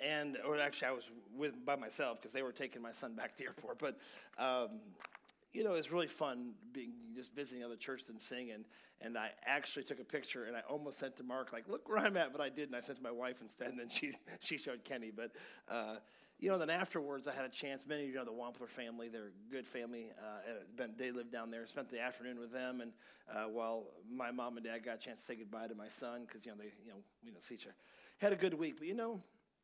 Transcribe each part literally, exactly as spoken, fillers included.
and or actually I was with by myself because they were taking my son back to the airport. But um, you know, it was really fun being just visiting other churches and singing. And I actually took a picture, and I almost sent to Mark, like, look where I'm at, but I didn't. I sent to my wife instead, and then she she showed Kenny. But, uh, you know, then afterwards I had a chance. Many of you know the Wampler family. They're a good family. Uh, been, they lived down there. Spent the afternoon with them, and uh, while my mom and dad got a chance to say goodbye to my son because, you know, they, you know, we don't see each other. Had a good week. But, you know,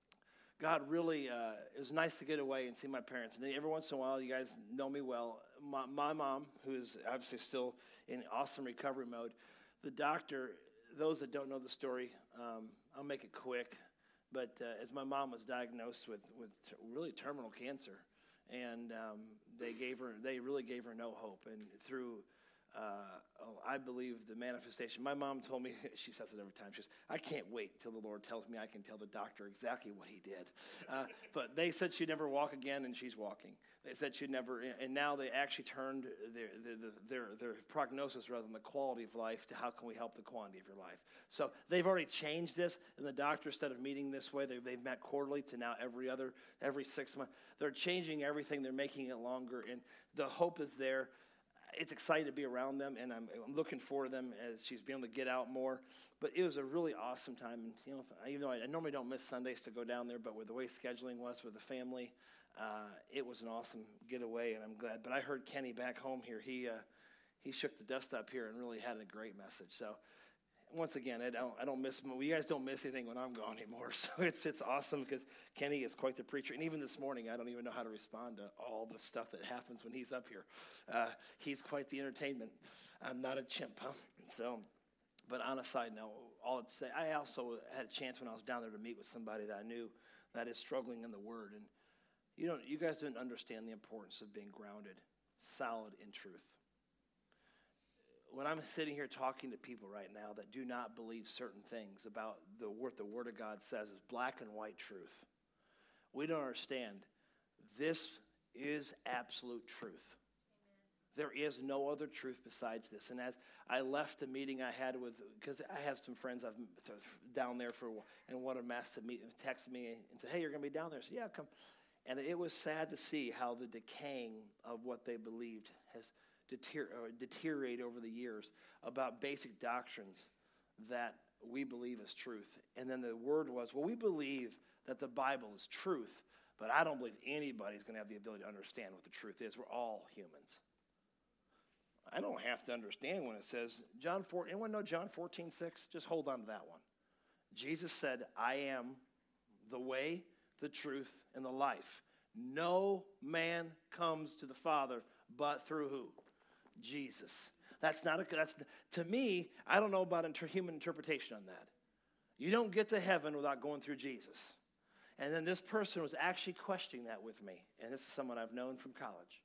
God really, uh, it was nice to get away and see my parents. And then every once in a while, you guys know me well, my, my mom, who is obviously still in awesome recovery mode, the doctor, those that don't know the story, um, I'll make it quick, but uh, as my mom was diagnosed with, with t- really terminal cancer, and um, they gave her, they really gave her no hope. And through Uh, oh, I believe the manifestation. My mom told me, she says it every time, she says, I can't wait till the Lord tells me I can tell the doctor exactly what he did. Uh, but they said she'd never walk again, and she's walking. They said she'd never, and now they actually turned their, their, their, their prognosis rather than the quality of life to how can we help the quantity of your life. So they've already changed this, and the doctor, instead of meeting this way, they, they've met quarterly to now every other, every six months. They're changing everything. They're making it longer, and the hope is there. It's exciting to be around them, and I'm, I'm looking forward to them as she's being able to get out more. But it was a really awesome time. And you know, even though I, I normally don't miss Sundays to go down there, but with the way scheduling was with the family, uh, it was an awesome getaway, and I'm glad. But I heard Kenny back home here. He uh, he shook the dust up here and really had a great message. So once again, I don't I don't miss well, you guys don't miss anything when I'm gone anymore. So it's it's awesome because Kenny is quite the preacher. And even this morning, I don't even know how to respond to all the stuff that happens when he's up here. Uh, he's quite the entertainment. I'm not a chimp, huh? So, but on a side note, all I'd say, I also had a chance when I was down there to meet with somebody that I knew that is struggling in the Word. And you don't you guys didn't understand the importance of being grounded, solid in truth. When I'm sitting here talking to people right now that do not believe certain things about the what the Word of God says is black and white truth, we don't understand. This is absolute truth. Amen. There is no other truth besides this. And as I left the meeting I had with, because I have some friends I've down there for, and one of them asked to meet, texted me and said, hey, you're going to be down there. I said, yeah, come. And it was sad to see how the decaying of what they believed has Deter- deteriorate over the years about basic doctrines that we believe is truth. And then the word was, well, we believe that the Bible is truth, but I don't believe anybody's going to have the ability to understand what the truth is. We're all humans. I don't have to understand when it says, John four, anyone know John fourteen six? Just hold on to that one. Jesus said, I am the way, the truth, and the life. No man comes to the Father but through who? Jesus. That's not a, that's, to me, I don't know about inter, human interpretation on that. You don't get to heaven without going through Jesus. And then this person was actually questioning that with me. And this is someone I've known from college.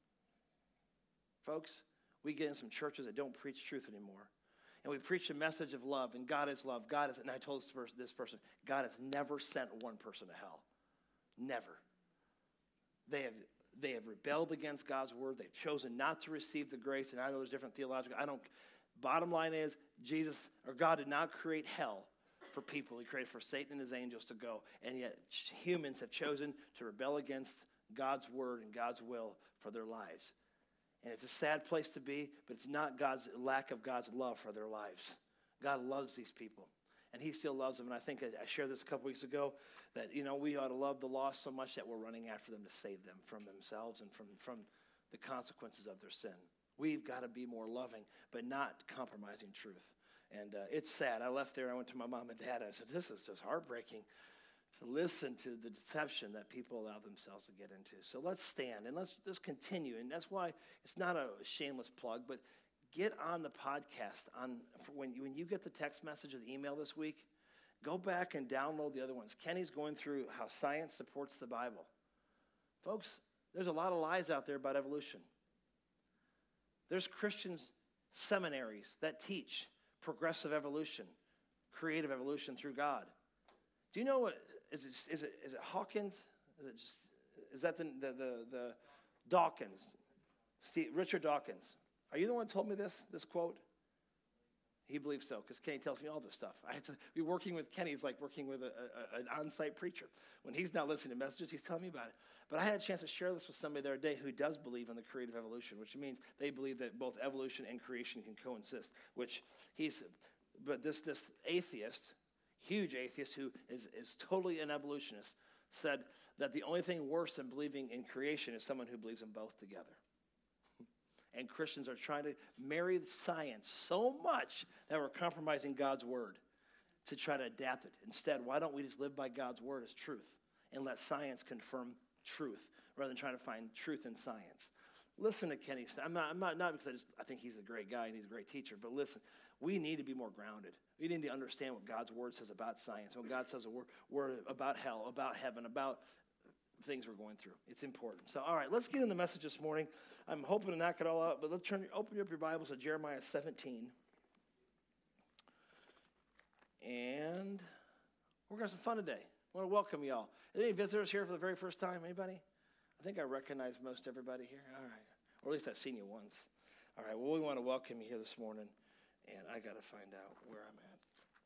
Folks, we get in some churches that don't preach truth anymore. And we preach a message of love, and God is love. God is, and I told this person, this person, God has never sent one person to hell. Never. They have They have rebelled against God's word. They've chosen not to receive the grace. And I know there's different theological. I don't. Bottom line is, Jesus or God did not create hell for people. He created for Satan and his angels to go. And yet humans have chosen to rebel against God's word and God's will for their lives. And it's a sad place to be, but it's not God's lack of God's love for their lives. God loves these people. And he still loves them. And I think I, I shared this a couple weeks ago that, you know, we ought to love the lost so much that we're running after them to save them from themselves and from, from the consequences of their sin. We've got to be more loving, but not compromising truth. And uh, it's sad. I left there. I went to my mom and dad. And I said, this is just heartbreaking to listen to the deception that people allow themselves to get into. So let's stand and let's just continue. And that's why it's not a shameless plug, but get on the podcast. On when you, when you get the text message or the email this week, go back and download the other ones. Kenny's going through how science supports the Bible. Folks, there's a lot of lies out there about evolution. There's Christian seminaries that teach progressive evolution, creative evolution through God. Do you know what, is it, is it, is it Hawkins? Is it just, is that the, the, the, the Dawkins? Steve, Richard Dawkins. Are you the one who told me this, this quote? He believes so, because Kenny tells me all this stuff. I had to be working with Kenny. He's like working with a, a, an on-site preacher. When he's not listening to messages, he's telling me about it. But I had a chance to share this with somebody the other day who does believe in the creative evolution, which means they believe that both evolution and creation can coexist, which he's, but this, this atheist, huge atheist who is, is totally an evolutionist, said that the only thing worse than believing in creation is someone who believes in both together. And Christians are trying to marry science so much that we're compromising God's word to try to adapt it. Instead, why don't we just live by God's word as truth and let science confirm truth rather than trying to find truth in science? Listen to Kenny. I'm not, I'm not, not because I just I think he's a great guy and he's a great teacher, but listen, we need to be more grounded. We need to understand what God's word says about science, what God says word, word about hell, about heaven, about things we're going through. It's important. So, all right, let's get in the message this morning. I'm hoping to knock it all out, but let's turn, open up your Bibles to Jeremiah seventeen. And we're going to have some fun today. I want to welcome you all. Any visitors here for the very first time? Anybody? I think I recognize most everybody here. All right. Or at least I've seen you once. All right, well, we want to welcome you here this morning, and I got to find out where I'm at.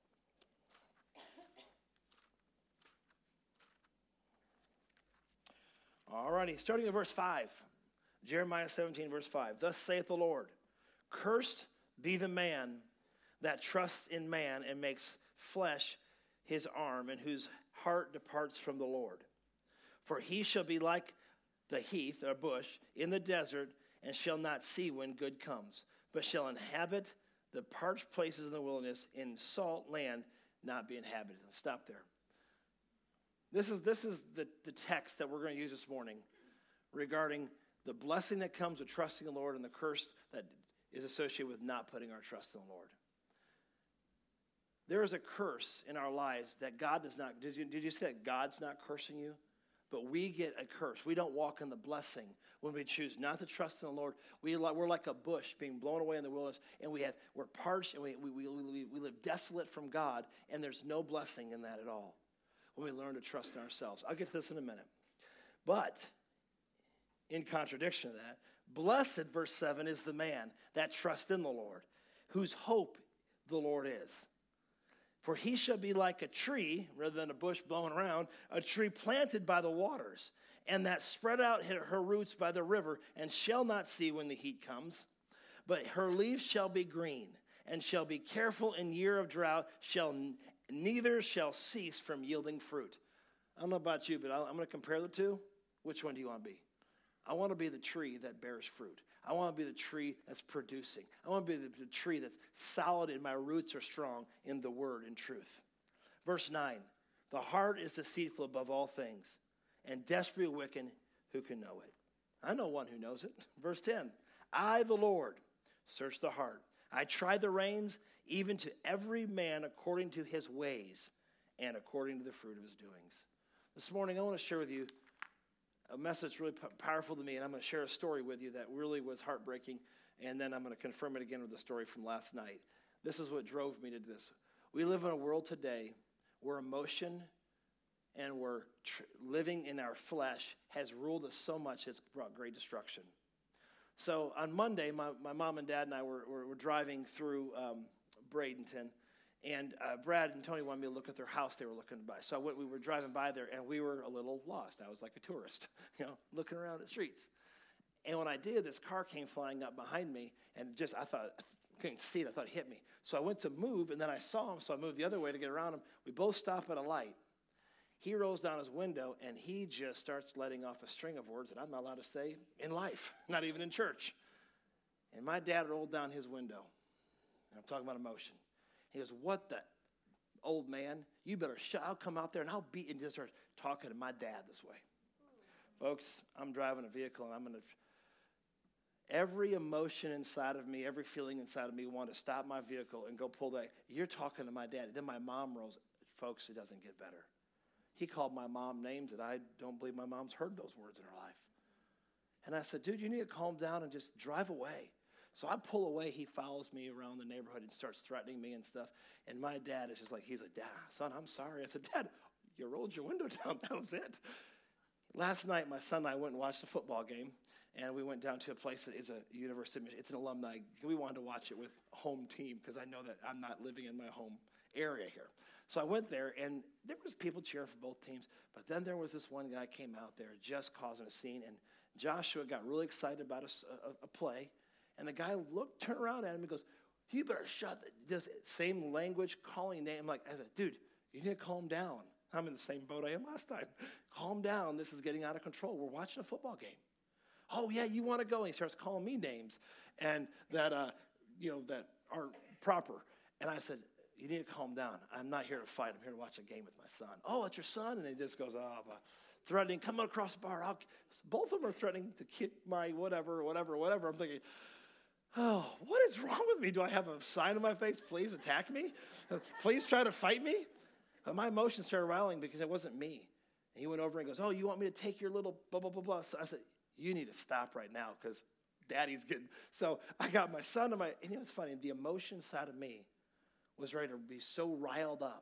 All righty, starting at verse five, Jeremiah seventeen, verse five. Thus saith the Lord, cursed be the man that trusts in man and makes flesh his arm, and whose heart departs from the Lord. For he shall be like the heath or bush in the desert, and shall not see when good comes, but shall inhabit the parched places in the wilderness, in salt land not be inhabited. Let's stop there. This is, this is the, the text that we're going to use this morning regarding the blessing that comes with trusting the Lord and the curse that is associated with not putting our trust in the Lord. There is a curse in our lives that God does not, did you, did you say that God's not cursing you? But we get a curse. We don't walk in the blessing when we choose not to trust in the Lord. We, we're like a bush being blown away in the wilderness, and we have, we're parched, and we, we, we, we live desolate from God, and there's no blessing in that at all when we learn to trust in ourselves. I'll get to this in a minute. But in contradiction to that, blessed, verse seven, is the man that trusts in the Lord, whose hope the Lord is. For he shall be like a tree, rather than a bush blowing around, a tree planted by the waters, and that spread out her roots by the river, and shall not see when the heat comes. But her leaves shall be green, and shall be careful in year of drought, shall neither shall cease from yielding fruit. I don't know about you, but I'm going to compare the two. Which one do you want to be? I want to be the tree that bears fruit. I want to be the tree that's producing. I want to be the, the tree that's solid and my roots are strong in the word and truth. Verse nine, the heart is deceitful above all things, and desperately wicked, who can know it? I know one who knows it. Verse ten, I, the Lord, search the heart. I try the reins, even to every man according to his ways and according to the fruit of his doings. This morning, I want to share with you a message really p- powerful to me, and I'm going to share a story with you that really was heartbreaking, and then I'm going to confirm it again with the story from last night. This is what drove me to this. We live in a world today where emotion and where tr- living in our flesh has ruled us so much it's brought great destruction. So on Monday, my, my mom and dad and I were, were, were driving through um, Bradenton, and uh, Brad and Tony wanted me to look at their house they were looking to buy. So I went, we were driving by there, and we were a little lost. I was like a tourist, you know, looking around the streets. And when I did, this car came flying up behind me, and just I thought, I couldn't see it. I thought it hit me. So I went to move, and then I saw him, so I moved the other way to get around him. We both stop at a light. He rolls down his window, and he just starts letting off a string of words that I'm not allowed to say in life, not even in church. And my dad rolled down his window. And I'm talking about emotion. He goes, what the, old man, you better shut, I'll come out there and I'll beat, and just start talking to my dad this way. Folks, I'm driving a vehicle, and I'm going to, every emotion inside of me, every feeling inside of me want to stop my vehicle and go pull that. You're talking to my dad. Then my mom rolls. Folks, it doesn't get better. He called my mom names that I don't believe my mom's heard those words in her life. And I said, dude, you need to calm down and just drive away. So I pull away. He follows me around the neighborhood and starts threatening me and stuff. And my dad is just like, he's like, Dad, son, I'm sorry. I said, Dad, you rolled your window down. That was it. Last night, my son and I went and watched a football game. and we went down to a place that is a university. It's an alumni. We wanted to watch it with home team because I know that I'm not living in my home area here. So I went there, and there was people cheering for both teams. But then there was this one guy came out there just causing a scene, and Joshua got really excited about a, a, a play, and the guy looked, turned around at him and goes, "You better shut the," just same language, calling name. I'm like, I said, dude, you need to calm down. I'm in the same boat I am last time. Calm down. This is getting out of control. We're watching a football game. Oh, yeah, you want to go? And he starts calling me names and that, uh, you know, that aren't proper. And I said, you need to calm down. I'm not here to fight. I'm here to watch a game with my son. Oh, it's your son? And he just goes, oh, blah. Threatening, come across the bar. I'll, both of them are threatening to kick my whatever, whatever, whatever. I'm thinking, oh, what is wrong with me? Do I have a sign on my face? Please attack me. Please try to fight me. But my emotions started riling because it wasn't me. And he went over and goes, oh, you want me to take your little blah, blah, blah, blah. So I said, you need to stop right now because daddy's getting. So I got my son and my, and it was funny. The emotion side of me was ready to be so riled up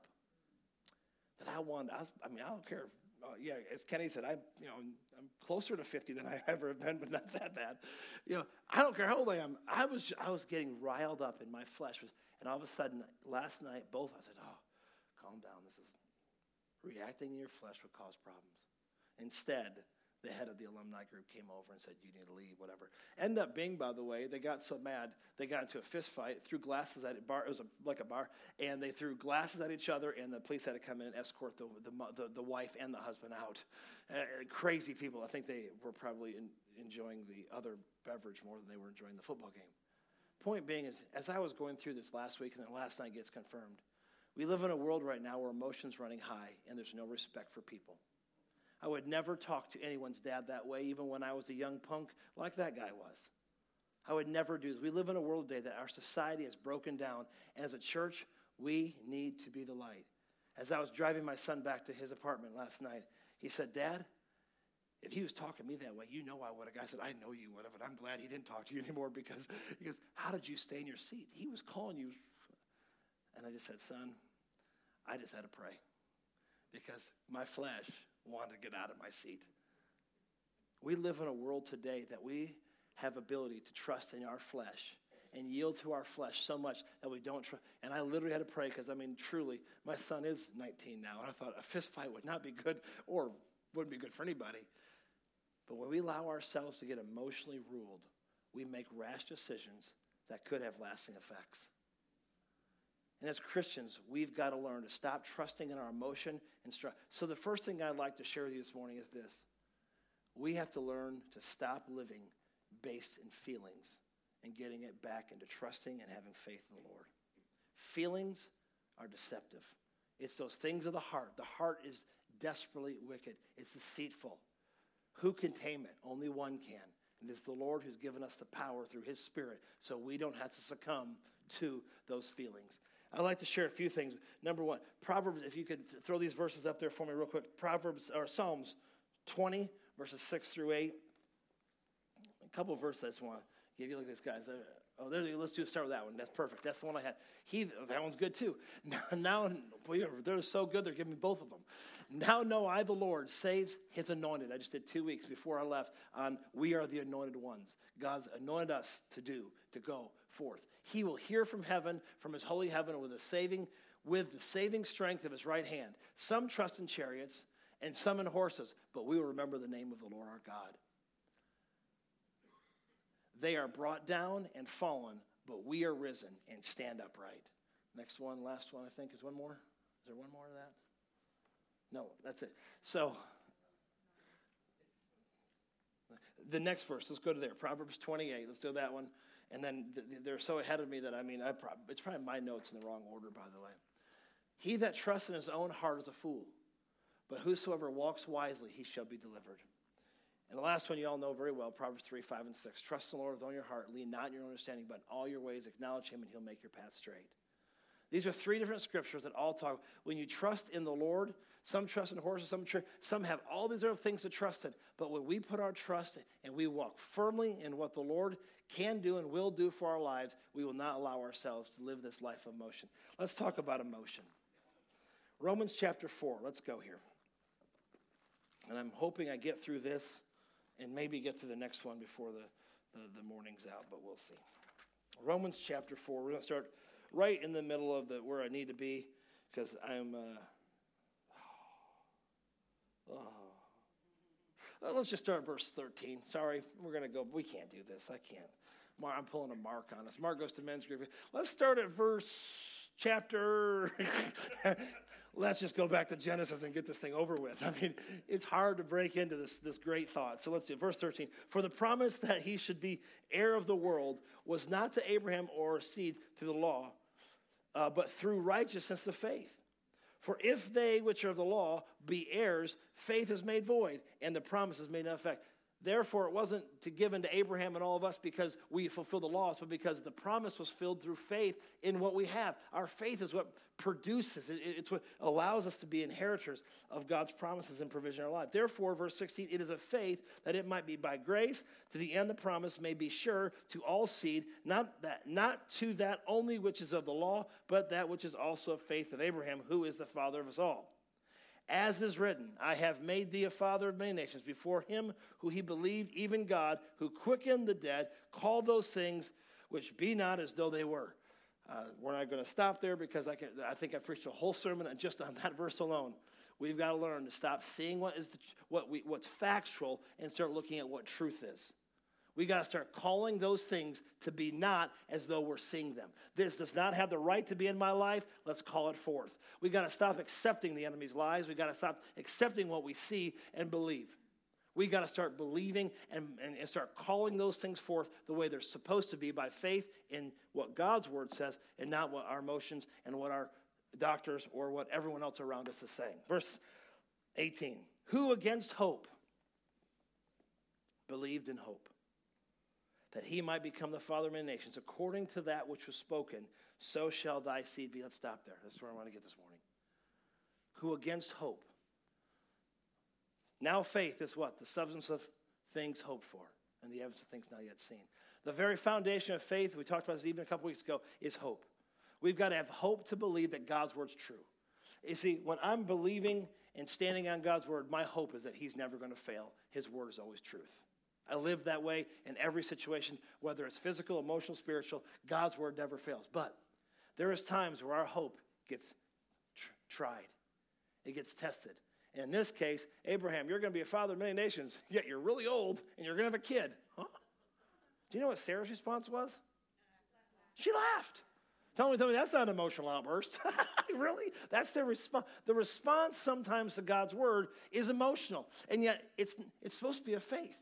that I wanted, I, was, I mean, I don't care. Uh, yeah, as Kenny said, I, you know, I'm closer to fifty than I ever have been, but not that bad. You know, I don't care how old I am. I was, I was getting riled up in my flesh, and all of a sudden, last night, both I said, "Oh, calm down. This is reacting in your flesh would cause problems." Instead, the head of the alumni group came over and said, you need to leave, whatever. Ended up being, by the way, they got so mad, they got into a fist fight, threw glasses at it, bar, it was a, like a bar, and they threw glasses at each other, and the police had to come in and escort the the, the, the wife and the husband out. Uh, crazy people. I think they were probably in, enjoying the other beverage more than they were enjoying the football game. Point being is, as I was going through this last week, and then last night gets confirmed, we live in a world right now where emotions running high, and there's no respect for people. I would never talk to anyone's dad that way, even when I was a young punk like that guy was. I would never do this. We live in a world today that our society has broken down. And as a church, we need to be the light. As I was driving my son back to his apartment last night, he said, Dad, if he was talking to me that way, you know I would have. I said, I know you would have, and I'm glad he didn't talk to you anymore because he goes, how did you stay in your seat? He was calling you. And I just said, son, I just had to pray because my flesh wanted to get out of my seat. We live in a world today that we have ability to trust in our flesh and yield to our flesh so much that we don't trust. And I literally had to pray because, I mean, truly, my son is nineteen now, and I thought a fist fight would not be good or wouldn't be good for anybody. But when we allow ourselves to get emotionally ruled, we make rash decisions that could have lasting effects. And as Christians, we've got to learn to stop trusting in our emotion and stress. So the first thing I'd like to share with you this morning is this. We have to learn to stop living based in feelings and getting it back into trusting and having faith in the Lord. Feelings are deceptive. It's those things of the heart. The heart is desperately wicked. It's deceitful. Who can tame it? Only one can. And it's the Lord who's given us the power through his Spirit so we don't have to succumb to those feelings. I'd like to share a few things. Number one, Proverbs, if you could th- throw these verses up there for me real quick. Proverbs, or Psalms twenty, verses six through eight. A couple of verses I just want to give you. Look at this, guys. Oh, there, let's do start with that one. That's perfect. That's the one I had. He, that one's good too. Now, now they're so good, they're giving me both of them. Now know I, the Lord, saves his anointed. I just did two weeks before I left on we are the anointed ones. God's anointed us to do, to go forth. He will hear from heaven, from his holy heaven, with a saving, with the saving strength of his right hand. Some trust in chariots and some in horses, but we will remember the name of the Lord our God. They are brought down and fallen, but we are risen and stand upright. Next one, last one, I think, is one more. Is there one more of that? No, that's it. So, the next verse, let's go to there. Proverbs twenty-eight, let's do that one. And then they're so ahead of me that, I mean, I prob- it's probably my notes in the wrong order, by the way. He that trusts in his own heart is a fool, but whosoever walks wisely, he shall be delivered. And the last one you all know very well, Proverbs three, five, and six. Trust in the Lord with all your heart, lean not in your own understanding, but in all your ways acknowledge him, and he'll make your path straight. These are three different scriptures that all talk. When you trust in the Lord, some trust in horses, some tr- some have all these other things to trust in. But when we put our trust in and we walk firmly in what the Lord can do and will do for our lives, we will not allow ourselves to live this life of emotion. Let's talk about emotion. Romans chapter four. Let's go here. And I'm hoping I get through this and maybe get to the next one before the, the, the morning's out, but we'll see. Romans chapter four. We're going to start right in the middle of the where I need to be, because I'm... Uh, oh. Well, let's just start at verse thirteen. Sorry, we're going to go. We can't do this. I can't. Mark, I'm pulling a Mark on us. Mark goes to men's group. Let's start at verse chapter... Let's just go back to Genesis and get this thing over with. I mean, it's hard to break into this, this great thought. So let's do it. Verse thirteen. For the promise that he should be heir of the world was not to Abraham or seed through the law, uh, but through righteousness of faith. For if they which are of the law be heirs, faith is made void, and the promise is made no effect. Therefore, it wasn't to given to Abraham and all of us because we fulfill the laws, but because the promise was filled through faith in what we have. Our faith is what produces, it's what allows us to be inheritors of God's promises and provision in our life. Therefore, verse sixteen, it is of faith that it might be by grace, to the end the promise may be sure to all seed, not that, not to that only which is of the law, but that which is also of faith of Abraham, who is the father of us all. As is written, I have made thee a father of many nations, before him who he believed, even God, who quickened the dead, called those things which be not as though they were. Uh, we're not going to stop there because I, can, I think I preached a whole sermon just on that verse alone. We've got to learn to stop seeing what is the, what we, what's factual and start looking at what truth is. We got to start calling those things to be not as though we're seeing them. This does not have the right to be in my life. Let's call it forth. We got to stop accepting the enemy's lies. We got to stop accepting what we see and believe. We got to start believing and, and, and start calling those things forth the way they're supposed to be, by faith in what God's word says and not what our emotions and what our doctors or what everyone else around us is saying. Verse eighteen, who against hope believed in hope, that he might become the father of many nations, according to that which was spoken, so shall thy seed be. Let's stop there. That's where I want to get this morning. Who against hope. Now faith is what? The substance of things hoped for, and the evidence of things not yet seen. The very foundation of faith, we talked about this even a couple weeks ago, is hope. We've got to have hope to believe that God's word's true. You see, when I'm believing and standing on God's word, my hope is that he's never going to fail. His word is always truth. I live that way in every situation, whether it's physical, emotional, spiritual. God's word never fails. But there is times where our hope gets tr- tried. It gets tested. And in this case, Abraham, you're going to be a father of many nations, yet you're really old and you're going to have a kid. Huh? Do you know what Sarah's response was? She laughed. Tell me, tell me, that's not an emotional outburst. Really? That's their response. The response sometimes to God's word is emotional, and yet it's it's supposed to be a faith.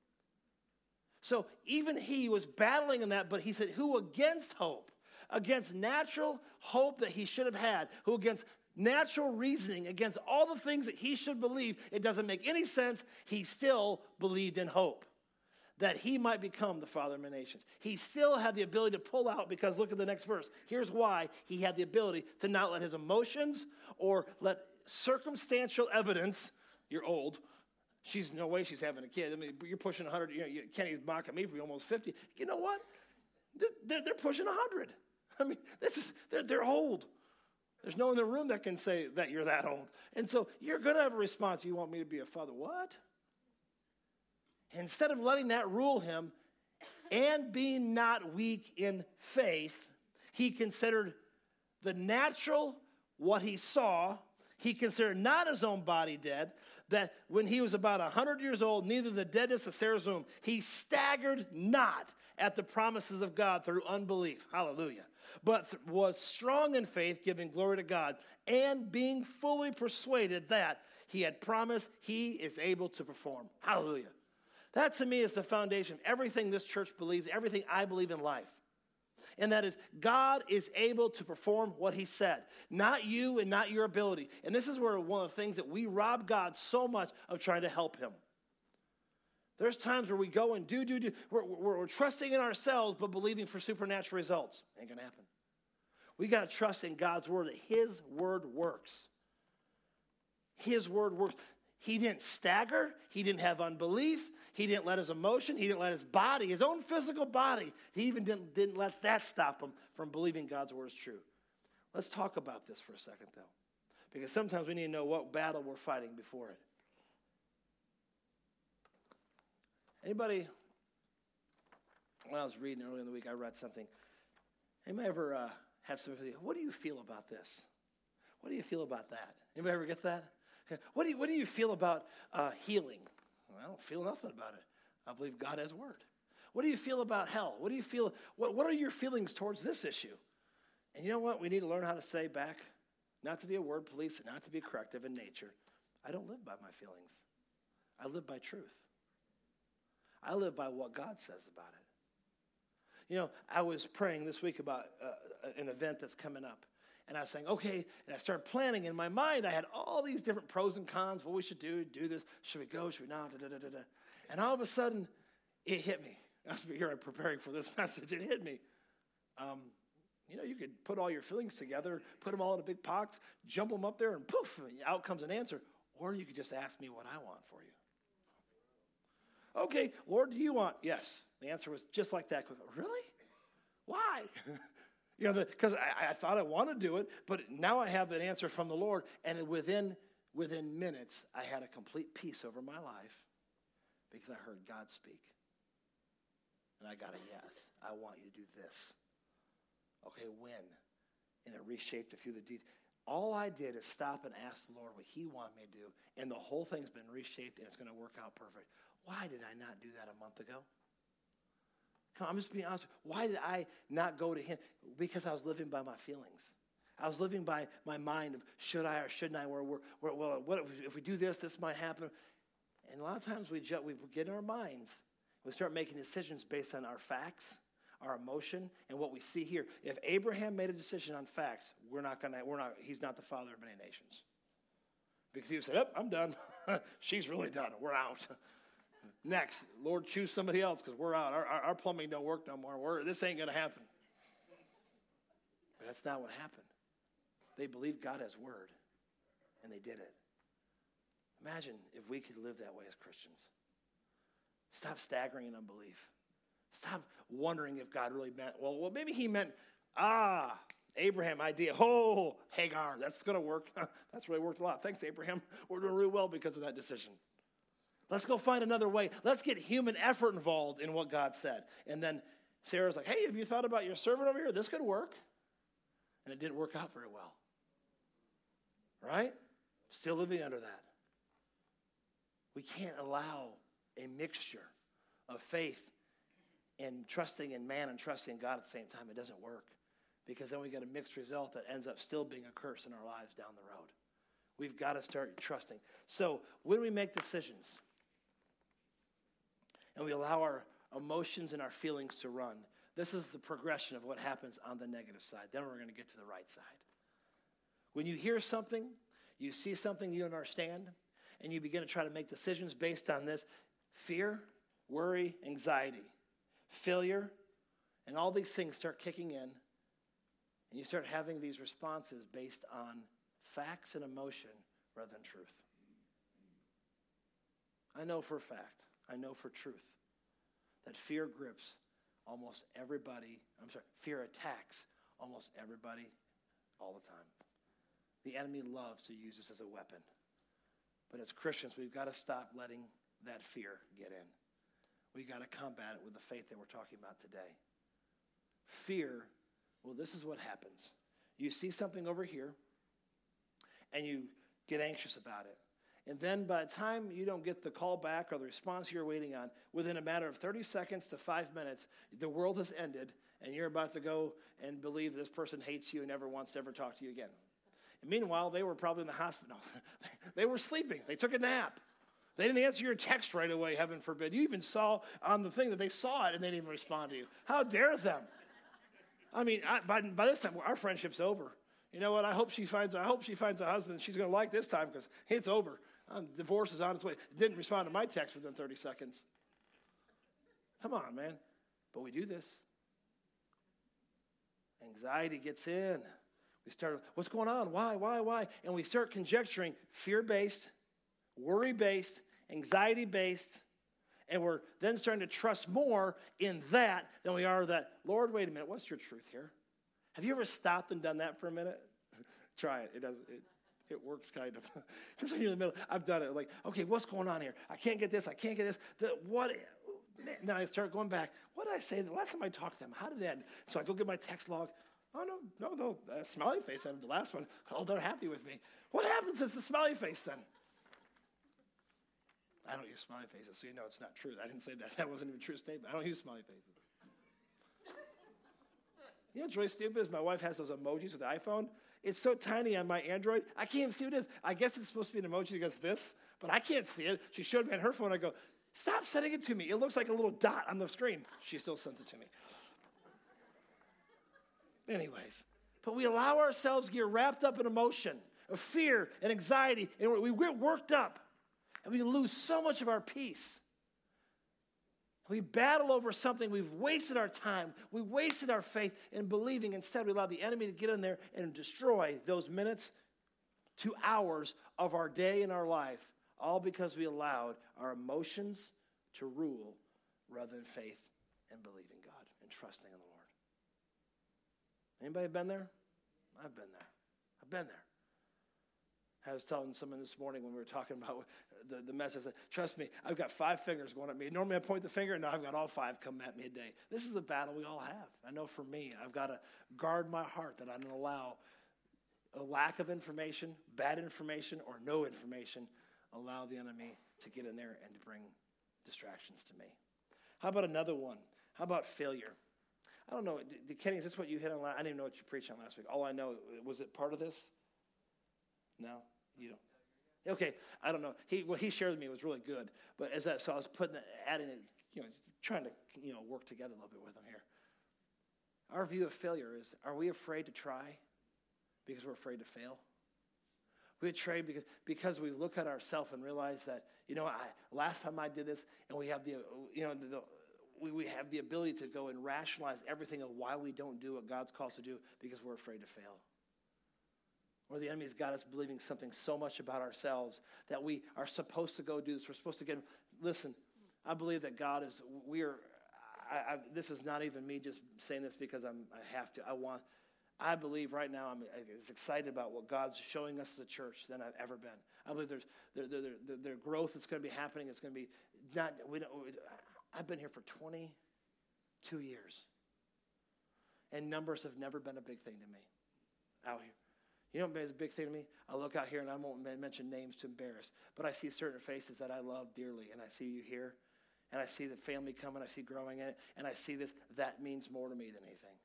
So even he was battling in that, but he said, who against hope, against natural hope that he should have had, who against natural reasoning, against all the things that he should believe, it doesn't make any sense, he still believed in hope, that he might become the father of many nations. He still had the ability to pull out, because look at the next verse. Here's why he had the ability to not let his emotions or let circumstantial evidence, you're old, she's no way she's having a kid. I mean, you're pushing one hundred. You know, you, Kenny's mocking me for almost fifty. You know what? They're, they're pushing one hundred. I mean, this is they're, they're old. There's no one in the room that can say that you're that old. And so you're going to have a response. You want me to be a father? What? Instead of letting that rule him and being not weak in faith, he considered the natural, what he saw. He considered not his own body dead, that when he was about one hundred years old, neither the deadness of Sarah's womb, he staggered not at the promises of God through unbelief. Hallelujah. But th- was strong in faith, giving glory to God, and being fully persuaded that he had promised, he is able to perform. Hallelujah. That to me is the foundation of everything this church believes, everything I believe in life. And that is, God is able to perform what he said. Not you and not your ability. And this is where one of the things that we rob God so much of trying to help him. There's times where we go and do, do, do. We're, we're, we're trusting in ourselves, but believing for supernatural results. Ain't going to happen. We got to trust in God's word, that his word works. His word works. He didn't stagger. He didn't have unbelief. He didn't let his emotion, he didn't let his body, his own physical body, he even didn't, didn't let that stop him from believing God's word is true. Let's talk about this for a second, though, because sometimes we need to know what battle we're fighting before it. Anybody, when I was reading earlier in the week, I read something. Anybody ever uh, have somebody, what do you feel about this? What do you feel about that? Anybody ever get that? What do you, what do you feel about uh, healing? Well, I don't feel nothing about it. I believe God has word. What do you feel about hell? What do you feel, what, what are your feelings towards this issue? And you know what? We need to learn how to say back, not to be a word police and not to be corrective in nature. I don't live by my feelings. I live by truth. I live by what God says about it. You know, I was praying this week about uh, an event that's coming up. And I was saying, okay, and I started planning. In my mind, I had all these different pros and cons, what we should do, do this, should we go, should we not, da, da, da, da. And all of a sudden, it hit me. I was here preparing for this message. It hit me. Um, you know, you could put all your feelings together, put them all in a big box, jump them up there, and poof, out comes an answer. Or you could just ask me what I want for you. Okay, Lord, do you want? Yes. The answer was just like that. Really? Why? You know, because I, I thought I wanted to do it, but now I have an answer from the Lord, and within within minutes, I had a complete peace over my life because I heard God speak. And I got a yes. I want you to do this. Okay, when? And it reshaped a few of the details. All I did is stop and ask the Lord what he wanted me to do, and the whole thing's been reshaped, and it's going to work out perfect. Why did I not do that a month ago? Come on, I'm just being honest. Why did I not go to him? Because I was living by my feelings. I was living by my mind of should I or shouldn't I? Where, where, where, well, what if, if we do this, this might happen. And a lot of times we, ju- we get in our minds. We start making decisions based on our facts, our emotion, and what we see here. If Abraham made a decision on facts, we're not gonna. We're not. He's not the father of many nations. Because he would say, "Yep, I'm done. She's really done. We're out." Next, Lord, choose somebody else because we're out. Our, our, our plumbing don't work no more. We're, this ain't going to happen. But that's not what happened. They believed God has word, and they did it. Imagine if we could live that way as Christians. Stop staggering in unbelief. Stop wondering if God really meant, well, well maybe he meant, ah, Abraham idea. Oh, Hagar, that's going to work. That's really worked a lot. Thanks, Abraham. We're doing really well because of that decision. Let's go find another way. Let's get human effort involved in what God said. And then Sarah's like, hey, have you thought about your servant over here? This could work. And it didn't work out very well. Right? Still living under that. We can't allow a mixture of faith and trusting in man and trusting in God at the same time. It doesn't work. Because then we get a mixed result that ends up still being a curse in our lives down the road. We've got to start trusting. So when we make decisions, and we allow our emotions and our feelings to run, this is the progression of what happens on the negative side. Then we're going to get to the right side. When you hear something, you see something you don't understand, and you begin to try to make decisions based on this, fear, worry, anxiety, failure, and all these things start kicking in, and you start having these responses based on facts and emotion rather than truth. I know for a fact, I know for truth, that fear grips almost everybody, I'm sorry, fear attacks almost everybody all the time. The enemy loves to use this as a weapon. But as Christians, we've got to stop letting that fear get in. We've got to combat it with the faith that we're talking about today. Fear, well, this is what happens. You see something over here, and you get anxious about it. And then by the time you don't get the call back or the response you're waiting on, within a matter of thirty seconds to five minutes, the world has ended, and you're about to go and believe this person hates you and never wants to ever talk to you again. And meanwhile, they were probably in the hospital. They were sleeping. They took a nap. They didn't answer your text right away, heaven forbid. You even saw on the thing that they saw it, and they didn't even respond to you. How dare them? I mean, I, by, by this time, our friendship's over. You know what? I hope she finds. I hope she finds a husband she's going to like this time because it's over. Um, divorce is on its way. Didn't respond to my text within thirty seconds. Come on, man. But we do this. Anxiety gets in. We start, what's going on? Why, why, why? And we start conjecturing fear-based, worry-based, anxiety-based, and we're then starting to trust more in that than we are that, Lord, wait a minute, what's your truth here? Have you ever stopped and done that for a minute? Try it. It doesn't. It, it works kind of. Because when you're in the middle, I've done it. Like, okay, what's going on here? I can't get this. I can't get this. The, what? then I start going back. What did I say the last time I talked to them? How did it end? So I go get my text log. Oh, no, no, no, uh, smiley face ended the last one. Oh, they're happy with me. What happened since the smiley face then? I don't use smiley faces, so you know it's not true. I didn't say that. That wasn't even a true statement. I don't use smiley faces. You know what's really stupid is my wife has those emojis with the iPhone. It's so tiny on my Android, I can't even see what it is. I guess it's supposed to be an emoji that goes this, but I can't see it. She showed me on her phone. I go, stop sending it to me. It looks like a little dot on the screen. She still sends it to me. Anyways, but we allow ourselves to get wrapped up in emotion of fear and anxiety, and we get worked up, and we lose so much of our peace. We battle over something. We've wasted our time. We wasted our faith in believing. Instead, we allow the enemy to get in there and destroy those minutes to hours of our day and our life, all because we allowed our emotions to rule rather than faith and believing God and trusting in the Lord. Anybody been there? I've been there. I've been there. I was telling someone this morning when we were talking about the, the message, I said, trust me, I've got five fingers going at me. Normally I point the finger, and now I've got all five come at me a day. This is the battle we all have. I know for me, I've got to guard my heart that I don't allow a lack of information, bad information, or no information, allow the enemy to get in there and to bring distractions to me. How about another one? How about failure? I don't know. Did, Kenny, is this what you hit on last? I didn't even know what you preached on last week. All I know, was it part of this? No? You don't. Okay, I don't know. He what he shared with me was really good, but as that, so I was putting, adding it, you know, trying to, you know, work together a little bit with him here. Our view of failure is: are we afraid to try because we're afraid to fail? We trade because because we look at ourselves and realize that, you know, I last time I did this, and we have the, you know, the, the we we have the ability to go and rationalize everything of why we don't do what God's called us to do because we're afraid to fail. Or the enemy's got us believing something so much about ourselves that we are supposed to go do this. We're supposed to get, listen, I believe that God is, we are, I, I, this is not even me just saying this because I'm, I have to. I want, I believe right now I'm as excited about what God's showing us as a church than I've ever been. I believe there's, there, there, there, there growth that's going to be happening. It's going to be not, we don't, I've been here for twenty-two years. And numbers have never been a big thing to me out here. You know what is a big thing to me? I look out here, and I won't mention names to embarrass, but I see certain faces that I love dearly, and I see you here, and I see the family coming, I see growing in it, and I see this. That means more to me than anything.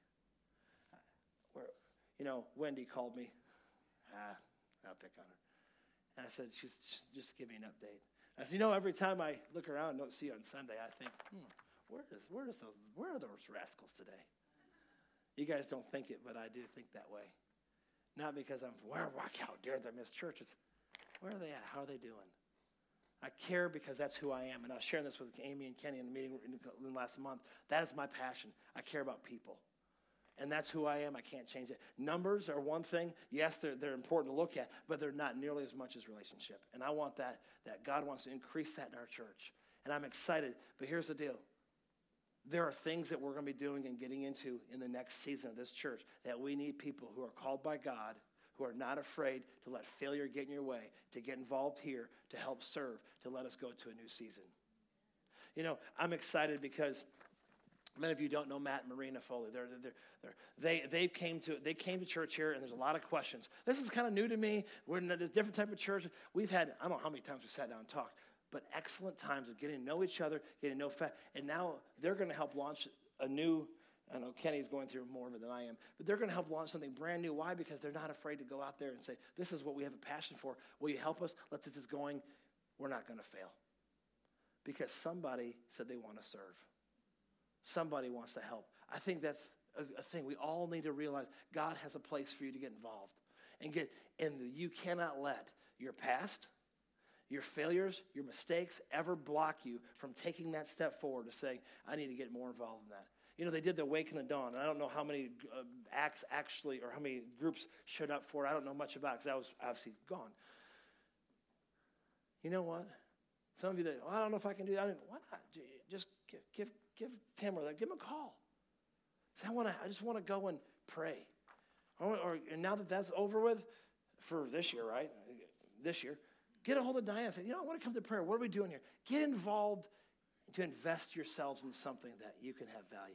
Where, you know, Wendy called me. Ah, I'll pick on her. And I said, she's just give me an update. I said, you know, every time I look around and don't see you on Sunday, I think, hmm, where is, where is those, where are those rascals today? You guys don't think it, but I do think that way. Not because I'm, where, how dare they miss church? It's, where are they at? How are they doing? I care because that's who I am. And I was sharing this with Amy and Kenny in the meeting in last month. That is my passion. I care about people. And that's who I am. I can't change it. Numbers are one thing. Yes, they're, they're important to look at, but they're not nearly as much as relationship. And I want that, that God wants to increase that in our church. And I'm excited. But here's the deal. There are things that we're going to be doing and getting into in the next season of this church that we need people who are called by God, who are not afraid to let failure get in your way, to get involved here, to help serve, to let us go to a new season. You know, I'm excited because many of you don't know Matt and Marina Foley. They're, they're, they're, they they came to they came to church here, and there's a lot of questions. This is kind of new to me. We're in this different type of church. We've had, I don't know how many times we sat down and talked, but excellent times of getting to know each other, getting to know fact. And now they're going to help launch a new, I know Kenny's going through more of it than I am, but they're going to help launch something brand new. Why? Because they're not afraid to go out there and say, this is what we have a passion for. Will you help us? Let's get this going. We're not going to fail. Because somebody said they want to serve. Somebody wants to help. I think that's a, a thing. We all need to realize God has a place for you to get involved. And get, and you cannot let your past, your failures, your mistakes ever block you from taking that step forward to saying, I need to get more involved in that. You know, they did the Wake in the Dawn. And I don't know how many uh, acts actually, or how many groups showed up for it. I don't know much about it because I was obviously gone. You know what? Some of you that, well, I don't know if I can do that. I mean, why not? Just give, give, give Tim or give him a call. Say, I want to. I just want to go and pray. Or, or and now that that's over with, for this year, right? This year. Get a hold of Diane and say, you know, I want to come to prayer. What are we doing here? Get involved to invest yourselves in something that you can have value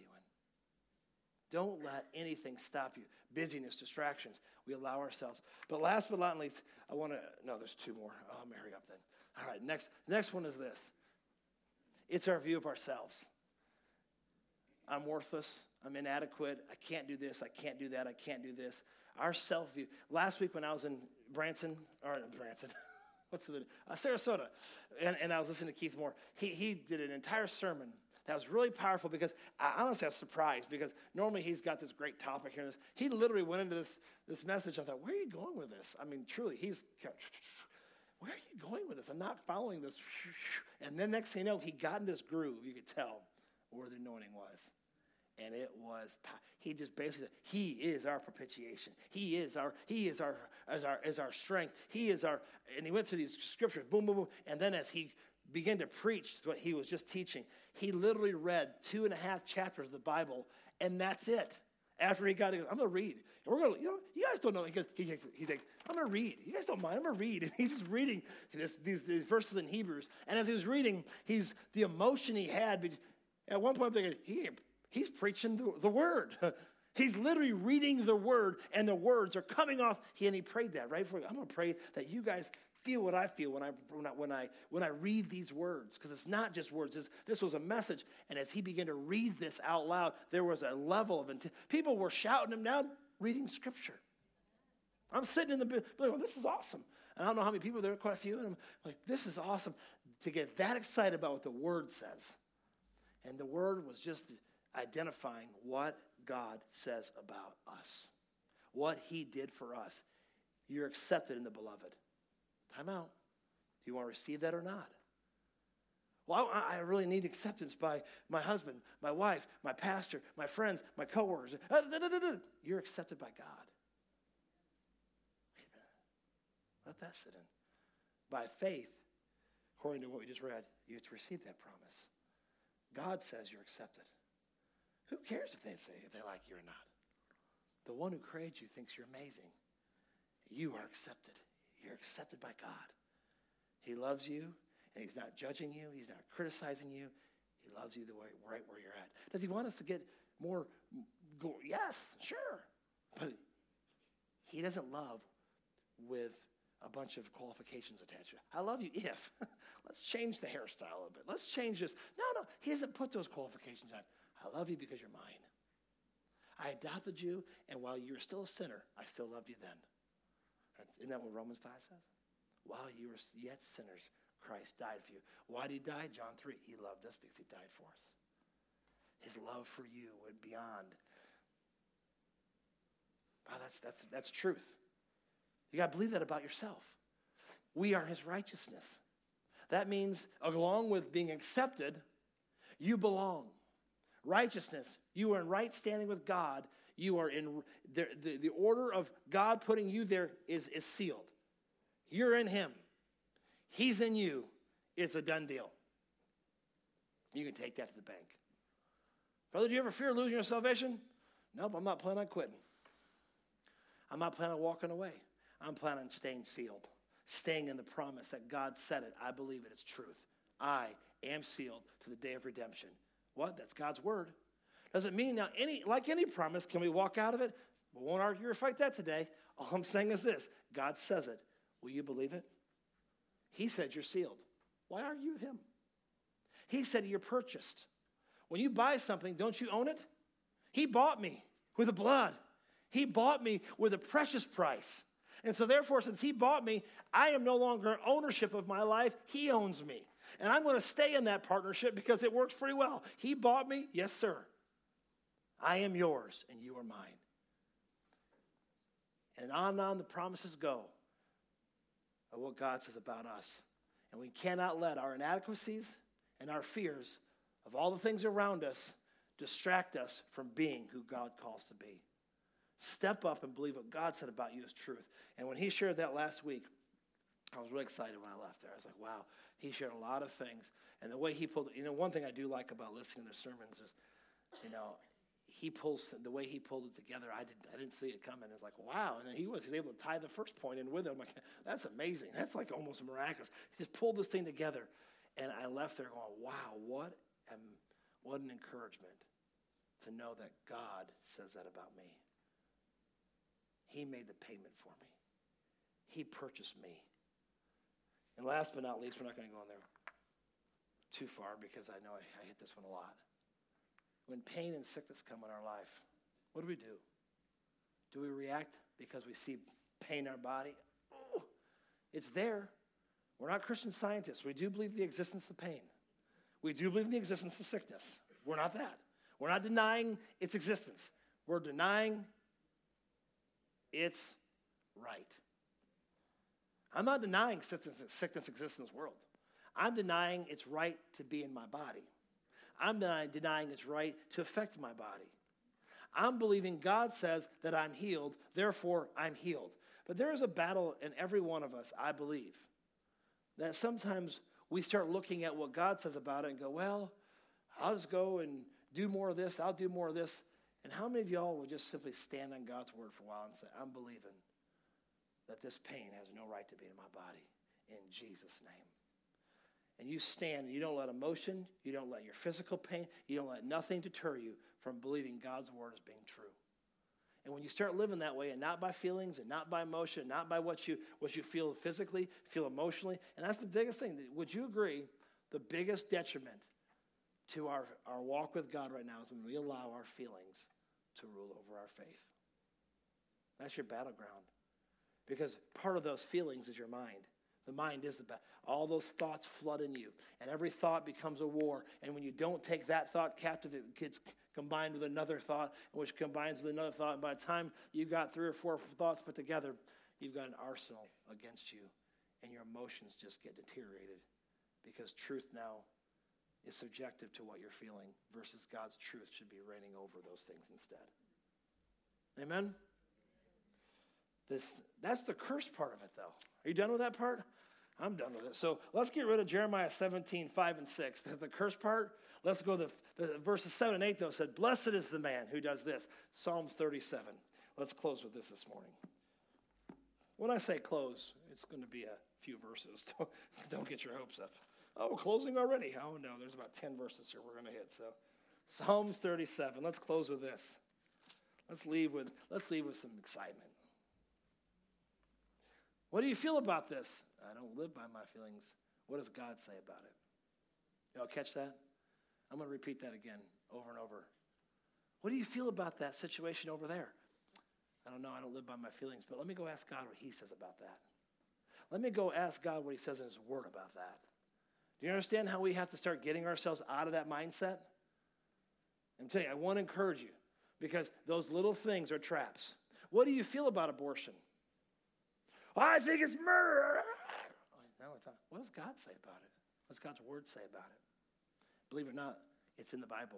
in. Don't let anything stop you. Busyness, distractions, we allow ourselves. But last but not least, I want to, no, there's two more. Oh, I'm hurry up then. All right, next, next one is this. It's our view of ourselves. I'm worthless. I'm inadequate. I can't do this. I can't do that. I can't do this. Our self-view. Last week when I was in Branson, or Branson, what's the, uh, Sarasota, and, and I was listening to Keith Moore, he, he did an entire sermon that was really powerful because I honestly was surprised because normally he's got this great topic here. This, he literally went into this, this message. I thought, where are you going with this? I mean, truly, he's, where are you going with this? I'm not following this. And then next thing you know, he got in this groove. You could tell where the anointing was. And it was, he just basically, he is our propitiation. He is our, he is our, as our, as our strength. He is our, and he went through these scriptures, boom, boom, boom. And then as he began to preach what he was just teaching, he literally read two and a half chapters of the Bible, and that's it. After he got it, I'm going to read. And we're going to, you know, you guys don't know. He goes, he thinks, he thinks, I'm going to read. You guys don't mind. I'm going to read. And he's just reading this, these, these verses in Hebrews. And as he was reading, he's, the emotion he had, at one point I'm thinking, he He's preaching the, the word. He's literally reading the word, and the words are coming off. He, and he prayed that, right? For, I'm going to pray that you guys feel what I feel when I when I when I, when I read these words, because it's not just words. It's, this was a message, and as he began to read this out loud, there was a level of intent. People were shouting him down, reading scripture. I'm sitting in the building, going, this is awesome. And I don't know how many people there are, quite a few, and I'm like, this is awesome to get that excited about what the word says. And the word was just identifying what God says about us, what he did for us. You're accepted in the beloved. Time out. Do you want to receive that or not? Well, I, I really need acceptance by my husband, my wife, my pastor, my friends, my coworkers. Uh, da, da, da, da. You're accepted by God. Wait a minute. Let that sit in. By faith, according to what we just read, you have to receive that promise. God says you're accepted. Who cares if they say if they like you or not? The one who created you thinks you're amazing. You are accepted. You're accepted by God. He loves you, and he's not judging you. He's not criticizing you. He loves you the way right where you're at. Does he want us to get more glory? Yes, sure. But he doesn't love with a bunch of qualifications attached to it. I love you if. Let's change the hairstyle a little bit. Let's change this. No, no. He hasn't put those qualifications on. I love you because you're mine. I adopted you, and while you were still a sinner, I still loved you then. That's, isn't that what Romans five says? While you were yet sinners, Christ died for you. Why did he die? John three, he loved us because he died for us. His love for you went beyond. Wow, that's, that's, that's truth. You got to believe that about yourself. We are his righteousness. That means, along with being accepted, you belong. Righteousness, you are in right standing with God. You are in, the, the, the order of God putting you there is, is sealed. You're in him. He's in you. It's a done deal. You can take that to the bank. Brother, do you ever fear losing your salvation? Nope, I'm not planning on quitting. I'm not planning on walking away. I'm planning on staying sealed, staying in the promise that God said it. I believe it. It's truth. I am sealed to the day of redemption. What? That's God's word. Doesn't mean now, any like any promise, can we walk out of it? We won't argue or fight that today. All I'm saying is this. God says it. Will you believe it? He said you're sealed. Why argue with him? He said you're purchased. When you buy something, don't you own it? He bought me with the blood. He bought me with a precious price. And so therefore, since he bought me, I am no longer in ownership of my life. He owns me. And I'm going to stay in that partnership because it works pretty well. He bought me. Yes, sir. I am yours and you are mine. And on and on the promises go of what God says about us. And we cannot let our inadequacies and our fears of all the things around us distract us from being who God calls to be. Step up and believe what God said about you is truth. And when he shared that last week, I was really excited when I left there. I was like, wow, he shared a lot of things. And the way he pulled it, you know, one thing I do like about listening to sermons is, you know, he pulls, the way he pulled it together, I didn't, I didn't see it coming. It's like, wow. And then he was, he was able to tie the first point in with it. I'm like, that's amazing. That's like almost miraculous. He just pulled this thing together. And I left there going, wow, what am, what an encouragement to know that God says that about me. He made the payment for me. He purchased me. And last but not least, we're not going to go on there too far because I know I, I hit this one a lot. When pain and sickness come in our life, what do we do? Do we react because we see pain in our body? Oh, it's there. We're not Christian scientists. We do believe in the existence of pain. We do believe in the existence of sickness. We're not that. We're not denying its existence. We're denying its right. I'm not denying sickness, sickness exists in this world. I'm denying its right to be in my body. I'm denying its right to affect my body. I'm believing God says that I'm healed, therefore I'm healed. But there is a battle in every one of us, I believe, that sometimes we start looking at what God says about it and go, well, I'll just go and do more of this, I'll do more of this. And how many of y'all would just simply stand on God's word for a while and say, I'm believing that this pain has no right to be in my body in Jesus' name. And you stand and you don't let emotion, you don't let your physical pain, you don't let nothing deter you from believing God's word as being true. And when you start living that way and not by feelings and not by emotion, not by what you what you feel physically, feel emotionally, and that's the biggest thing. Would you agree the biggest detriment to our, our walk with God right now is when we allow our feelings to rule over our faith? That's your battleground. Because part of those feelings is your mind. The mind is the battle. All those thoughts flood in you, and every thought becomes a war. And when you don't take that thought captive, it gets combined with another thought, which combines with another thought. And by the time you've got three or four thoughts put together, you've got an arsenal against you, and your emotions just get deteriorated because truth now is subjective to what you're feeling versus God's truth should be reigning over those things instead. Amen? This, that's the curse part of it, though. Are you done with that part? I'm done with it. So let's get rid of Jeremiah seventeen, five and six. The, the curse part, let's go to the, the verses seven and eight, though, said, blessed is the man who does this. Psalms thirty-seven. Let's close with this this morning. When I say close, it's going to be a few verses. Don't, don't get your hopes up. Oh, closing already. Oh, no, there's about ten verses here we're going to hit. So Psalms thirty-seven. Let's close with this. Let's leave with, let's leave with some excitement. What do you feel about this? I don't live by my feelings. What does God say about it? Y'all catch that? I'm going to repeat that again over and over. What do you feel about that situation over there? I don't know. I don't live by my feelings, but let me go ask God what he says about that. Let me go ask God what he says in his word about that. Do you understand how we have to start getting ourselves out of that mindset? I'm telling you, I want to encourage you because those little things are traps. What do you feel about abortion? I think it's murder. Now it's on. What does God say about it? What does God's word say about it? Believe it or not, it's in the Bible.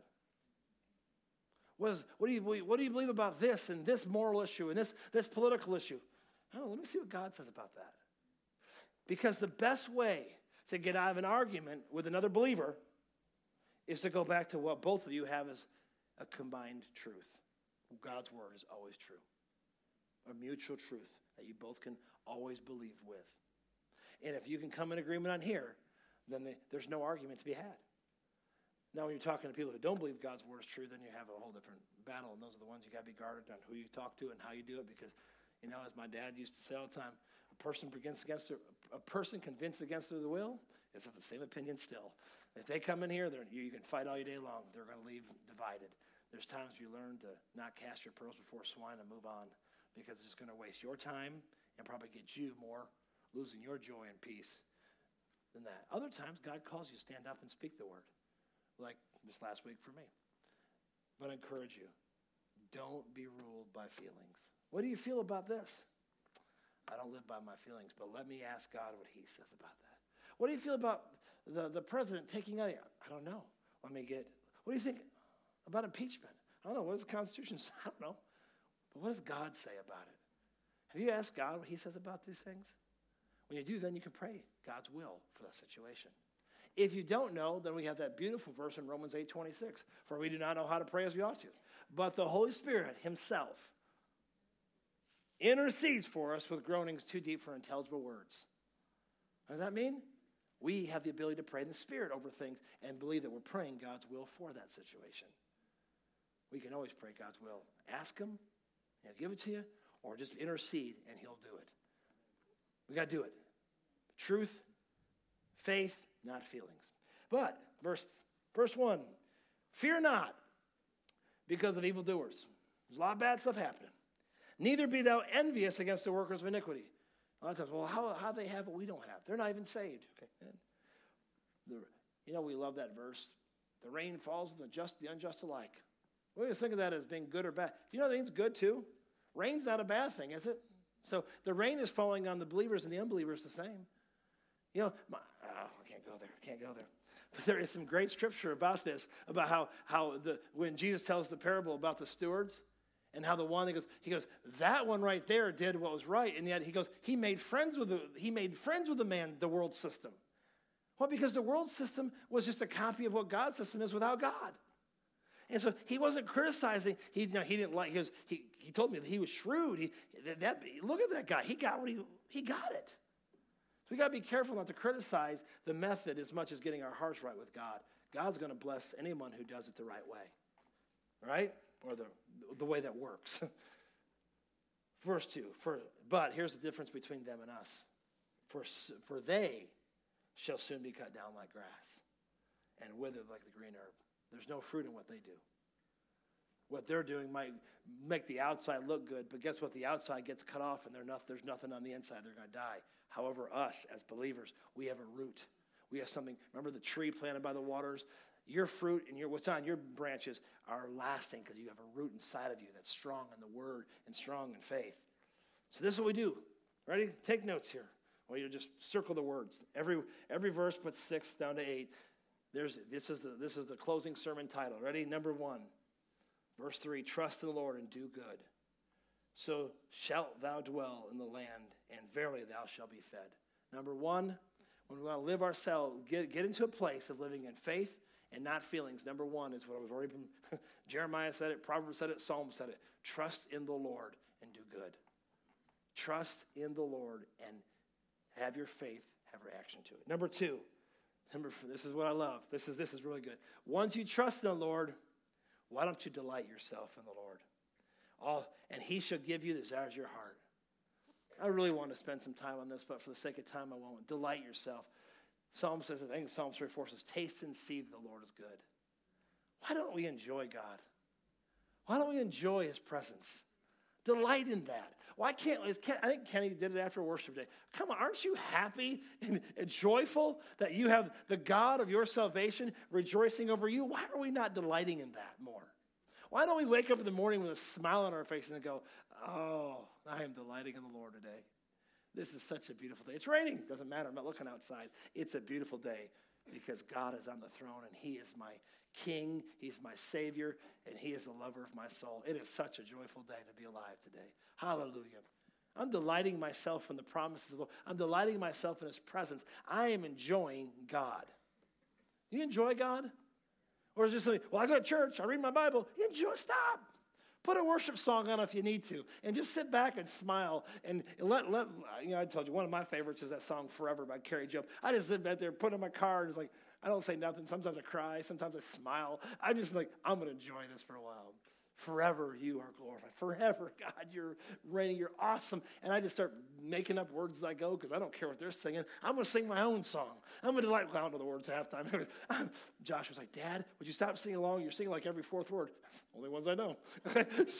What, is, what, do you, what do you believe about this and this moral issue and this, this political issue? I don't know, let me see what God says about that. Because the best way to get out of an argument with another believer is to go back to what both of you have as a combined truth. God's word is always true. A mutual truth that you both can always believe with. And if you can come in agreement on here, then they, there's no argument to be had. Now, when you're talking to people who don't believe God's word is true, then you have a whole different battle, and those are the ones you got to be guarded on who you talk to and how you do it, because, you know, as my dad used to say all the time, a person against against their, a person convinced against their will is of the same opinion still. If they come in here, you, you can fight all your day long. They're going to leave divided. There's times you learn to not cast your pearls before swine and move on, because it's going to waste your time and probably get you more losing your joy and peace than that. Other times, God calls you to stand up and speak the word, like this last week for me. But I encourage you, don't be ruled by feelings. What do you feel about this? I don't live by my feelings, but let me ask God what he says about that. What do you feel about the, the president taking out? I don't know. Let me get, what do you think about impeachment? I don't know. What does the Constitution say? I don't know. But what does God say about it? Have you asked God what he says about these things? When you do, then you can pray God's will for that situation. If you don't know, then we have that beautiful verse in Romans eight twenty-six. For we do not know how to pray as we ought to. But the Holy Spirit himself intercedes for us with groanings too deep for intelligible words. What does that mean? We have the ability to pray in the Spirit over things and believe that we're praying God's will for that situation. We can always pray God's will. Ask him, he'll give it to you, or just intercede and he'll do it. We got to do it. Truth, faith, not feelings. But, verse, verse one, fear not because of evildoers. There's a lot of bad stuff happening. Neither be thou envious against the workers of iniquity. A lot of times, well, how, how they have what we don't have? They're not even saved. Okay. The, you know, we love that verse. The rain falls on the just, the unjust alike. We always think of that as being good or bad. Do you know things good too? Rain's not a bad thing, is it? So the rain is falling on the believers and the unbelievers the same. You know, my, oh, I can't go there. I can't go there. But there is some great scripture about this, about how, how the when Jesus tells the parable about the stewards and how the one that goes, he goes, that one right there did what was right. And yet he goes, he made friends with the, he made friends with the man, the world system. Well, because the world system was just a copy of what God's system is without God. And so he wasn't criticizing. He, you know, he didn't like his. He, he told me that he was shrewd. He, that, look at that guy. He got what he he got it. So we got to be careful not to criticize the method as much as getting our hearts right with God. God's going to bless anyone who does it the right way, right? Or the the way that works. Verse two. For but here's the difference between them and us. For for they shall soon be cut down like grass, and withered like the green herb. There's no fruit in what they do. What they're doing might make the outside look good, but guess what? The outside gets cut off and not, there's nothing on the inside. They're going to die. However, us as believers, we have a root. We have something. Remember the tree planted by the waters? Your fruit and your what's on your branches are lasting because you have a root inside of you that's strong in the word and strong in faith. So this is what we do. Ready? Take notes here. Well, you just circle the words. Every every verse puts six down to eight. There's, this is the this is the closing sermon title. Ready? Number one, verse three, trust in the Lord and do good. So shalt thou dwell in the land, and verily thou shalt be fed. Number one, when we want to live ourselves, get, get into a place of living in faith and not feelings. Number one is what we've already been, Jeremiah said it, Proverbs said it, Psalm said it. Trust in the Lord and do good. Trust in the Lord and have your faith have reaction to it. Number two, Number four, this is what I love. This is this is really good. Once you trust in the Lord, why don't you delight yourself in the Lord? All, and he shall give you the desires of your heart. I really want to spend some time on this, but for the sake of time, I won't. Delight yourself. Psalm says, I think Psalm three four says, taste and see that the Lord is good. Why don't we enjoy God? Why don't we enjoy his presence? Delight in that. Why can't, is Ken, I think Kenny did it after worship day. Come on, aren't you happy and, and joyful that you have the God of your salvation rejoicing over you? Why are we not delighting in that more? Why don't we wake up in the morning with a smile on our face and go, oh, I am delighting in the Lord today. This is such a beautiful day. It's raining. Doesn't matter. I'm not looking outside. It's a beautiful day because God is on the throne and he is my King. He's my Savior, and he is the lover of my soul. It is such a joyful day to be alive today. Hallelujah. I'm delighting myself in the promises of the Lord. I'm delighting myself in his presence. I am enjoying God. Do you enjoy God? Or is it just something, well, I go to church, I read my Bible. Enjoy, stop. Put a worship song on if you need to, and just sit back and smile. And let, let you know, I told you, one of my favorites is that song Forever by Carrie Job. I just sit back there, put it in my car, and it's like, I don't say nothing. Sometimes I cry. Sometimes I smile. I'm just like, I'm going to enjoy this for a while. Forever you are glorified. Forever, God, you're reigning. You're awesome. And I just start making up words as I go because I don't care what they're singing. I'm going to sing my own song. I'm going to delight. I don't know the words half the time. Josh was like, Dad, would you stop singing along? You're singing like every fourth word. That's the only ones I know. so,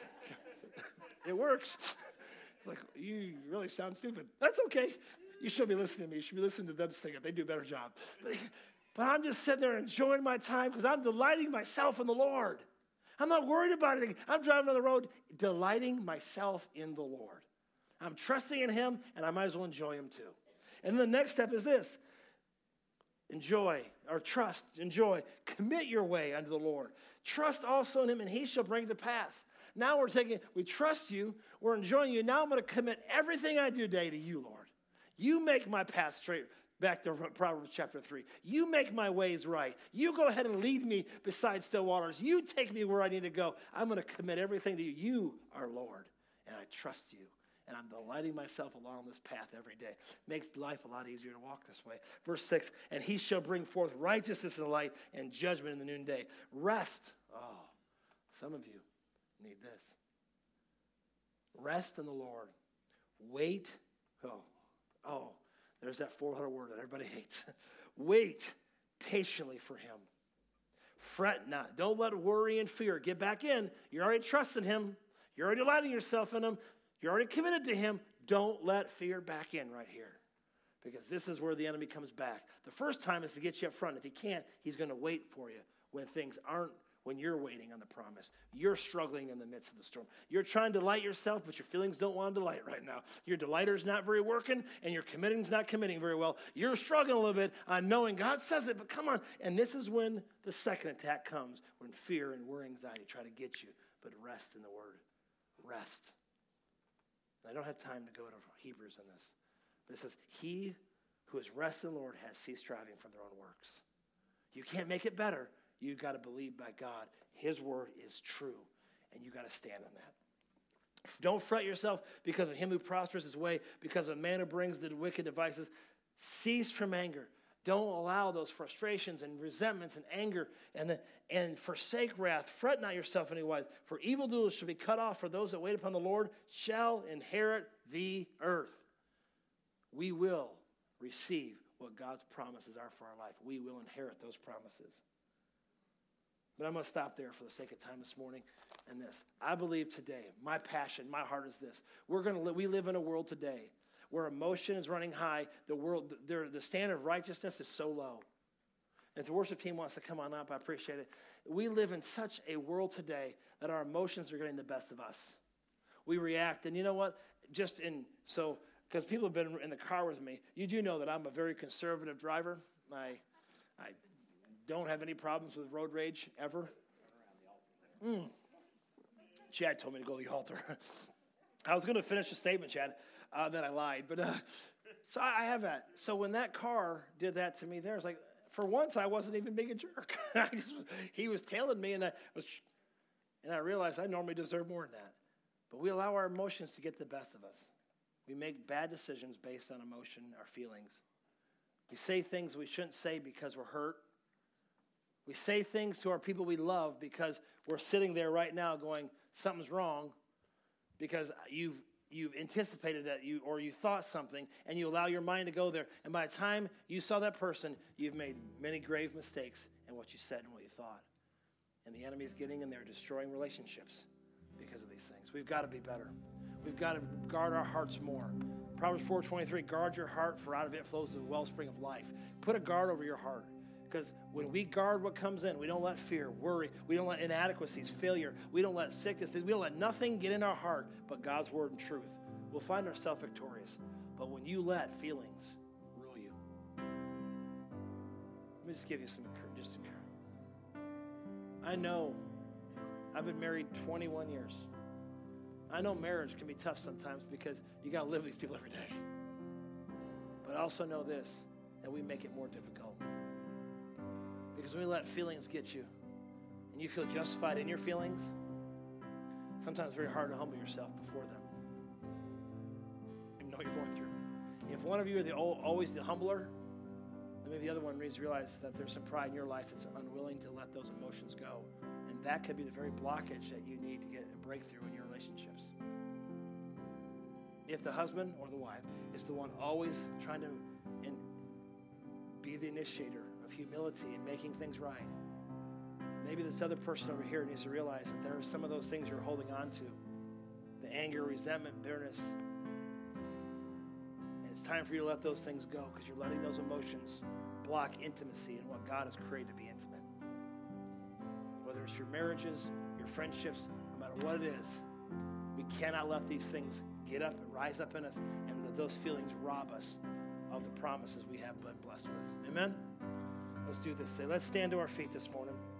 it works. It's like, you really sound stupid. That's okay. You should be listening to me. You should be listening to them sing it. They do a better job. But, but I'm just sitting there enjoying my time because I'm delighting myself in the Lord. I'm not worried about anything. I'm driving on the road, delighting myself in the Lord. I'm trusting in him, and I might as well enjoy him too. And then the next step is this. Enjoy, or trust, enjoy. Commit your way unto the Lord. Trust also in him, and he shall bring it to pass. Now we're taking, we trust you, we're enjoying you. Now I'm going to commit everything I do today to you, Lord. You make my path straight. Back to Proverbs chapter three. You make my ways right. You go ahead and lead me beside still waters. You take me where I need to go. I'm going to commit everything to you. You are Lord, and I trust you, and I'm delighting myself along this path every day. Makes life a lot easier to walk this way. Verse six, and he shall bring forth righteousness in the light and judgment in the noonday. Rest. Oh, some of you need this. Rest in the Lord. Wait. Oh, oh, there's that four-letter word that everybody hates. Wait patiently for him. Fret not. Don't let worry and fear get back in. You're already trusting him. You're already delighting yourself in him. You're already committed to him. Don't let fear back in right here, because this is where the enemy comes back. The first time is to get you up front. If he can't, he's going to wait for you when things aren't, when you're waiting on the promise. You're struggling in the midst of the storm. You're trying to delight yourself, but your feelings don't want to delight right now. Your delighters not very working, and your committing's not committing very well. You're struggling a little bit on knowing God says it, but come on. And this is when the second attack comes, when fear and worry, anxiety try to get you. But rest in the word. Rest. And I don't have time to go to Hebrews on this, but it says, he who has rested in the Lord has ceased striving from their own works. You can't make it better. You've got to believe by God. His word is true, and you got to stand on that. Don't fret yourself because of him who prospers his way, because of man who brings the wicked devices. Cease from anger. Don't allow those frustrations and resentments and anger and, the, and forsake wrath. Fret not yourself anywise, for evildoers shall be cut off, for those that wait upon the Lord shall inherit the earth. We will receive what God's promises are for our life. We will inherit those promises. But I'm going to stop there for the sake of time this morning and this. I believe today, my passion, my heart is this. We're going to li- we live in a world today where emotion is running high. The world, the, the standard of righteousness is so low. If the worship team wants to come on up, I appreciate it. We live in such a world today that our emotions are getting the best of us. We react, and you know what? Just in, so, because people have been in the car with me, you do know that I'm a very conservative driver. I, I don't have any problems with road rage, ever. Mm. Chad told me to go to the altar. I was going to finish the statement, Chad, uh, that I lied. But uh, so I have that. So when that car did that to me there, it's like, for once, I wasn't even being a jerk. I just, he was tailing me, and I was, and I realized I normally deserve more than that. But we allow our emotions to get the best of us. We make bad decisions based on emotion, our feelings. We say things we shouldn't say because we're hurt. We say things to our people we love because we're sitting there right now going, something's wrong, because you've you've anticipated that you or you thought something, and you allow your mind to go there. And by the time you saw that person, you've made many grave mistakes in what you said and what you thought. And the enemy is getting in there, destroying relationships because of these things. We've got to be better. We've got to guard our hearts more. Proverbs four twenty-three, guard your heart, for out of it flows the wellspring of life. Put a guard over your heart. Because when we guard what comes in, we don't let fear, worry, we don't let inadequacies, failure, we don't let sickness, we don't let nothing get in our heart but God's word and truth. We'll find ourselves victorious. But when you let feelings rule you, let me just give you some encouragement. Just encouragement. I know I've been married twenty-one years. I know marriage can be tough sometimes because you got to live with these people every day. But I also know this, that we make it more difficult. Because when we let feelings get you, and you feel justified in your feelings, sometimes it's very hard to humble yourself before them. You know what you're going through. If one of you are the always the humbler, then maybe the other one needs to realize that there's some pride in your life that's unwilling to let those emotions go. And that could be the very blockage that you need to get a breakthrough in your relationships. If the husband or the wife is the one always trying to in, be the initiator of humility and making things right, maybe this other person over here needs to realize that there are some of those things you're holding on to. The anger, resentment, bitterness. And it's time for you to let those things go, because you're letting those emotions block intimacy and what God has created to be intimate. Whether it's your marriages, your friendships, no matter what it is, we cannot let these things get up and rise up in us, and that those feelings rob us of the promises we have been blessed with. Amen? Let's do this. Let's stand to our feet this morning.